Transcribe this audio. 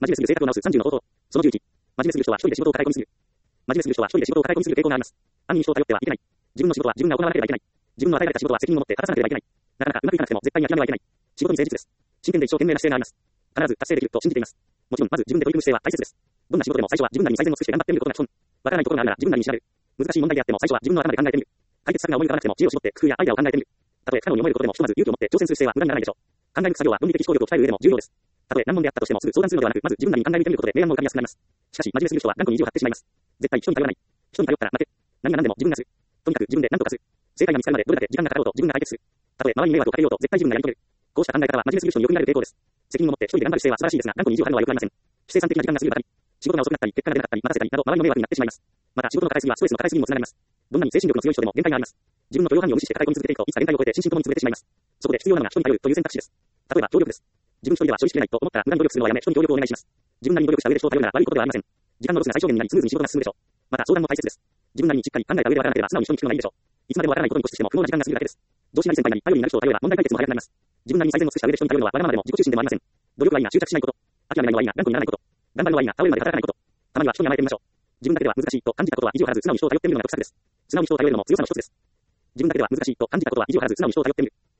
真面目すぎる性格を直す30の方法。その11。真面目すぎる人は一人で仕事を抱え込みすぎる。真面目すぎる人は一人で仕事を抱え込みすぎる傾向があります。安易に人を頼ってはいけない。自分の仕事は自分が行わなければいけない。自分の与えられた仕事は責任を持って果たさなければいけない。なかなかうまくいかなくても絶対に諦めはいけない。仕事に誠実です。真剣で一生懸命な姿勢があります。必ず達成できると信じています。もちろん、まず自分で取り組む姿勢は大切です。どんな仕事でも最初は自分なりに最善を尽くして頑張ってみることが基本。わからないところがあるなら自分なりに調べる。難しい問題であっても最初は自分の頭で考えてみる。解決策が思い浮かばなくても知恵を絞って工夫やアイデアを考えてみる。たとえ不可能に思えることでもひとまず勇気を持って挑戦する姿勢は無駄にならないでしょう。考え抜く作業は論理的思考力を鍛える上でも重要です。たとえ難問であったとしてもすぐ相談するのではなく、まず自分なりに考え抜いてみることで明暗も浮かびやすくなります。しかし、真面目すぎる人は頑固に意地を張ってしまいます。絶対人に頼らない。人に頼ったら負け。何が何でも自分がする。とにかく自分で何とかする。正解が見つかるまでどれだけ時間がかかろうと自分が解決する。たとえ周りに迷惑をかけようと絶対自分がやり遂げる。こうした考え方は真面目すぎる人によく見られる傾向です。責任を持って一人で頑張る姿勢は素晴らしいですが、頑固に意地を張るのは良くありません。不生産的な時間が過ぎるばかり。仕事が遅くなったり、結果が出なかったり、待たせたりなど、周りの迷惑になってしまいます。また、仕事の抱えすぎはストレスの抱えすぎにもつながります。どんなに精神力の強い人でも限界があります。自分の許容範囲を無視して抱え込み続けていくと、いつか限界を超えて心身ともに潰れてしまいます。そこで必要なのが人に頼るという選択肢です。例えば、協力です。自分一人では処理しきれないと思ったら、無駄に努力するのはやめ、人に協力をお願いします。自分なりに努力した上で人を頼るなら悪いことではありません。時間のロスが最小限になり、スムーズに仕事が進むでしょう。また、相談も大切です。自分なりにしっかり考えた上でわからなければ、素直に人に聞くのがいいでしょう。いつまでもわからないことに固執しても不毛な時間が過ぎるだけです。上司なり先輩なり頼りになる人を頼れば問題解決も早くなります。自分なりに最善を尽くした上で人に頼るのはわがままでも自己中心でもありません。努力はいいが執着しないこと。諦めないのはいいが頑固にならないこと。頑張るのはいいが倒れるまで働かないこと。たまには人に甘えてみましょう。自分だけでは難しいと感じたことは意地を張らず素直に人を頼ってみるのが得策です。素直に人を頼るのも強さの一つです。自分だけでは難しいと感じたことは意地を張らず素直に人を頼ってみる。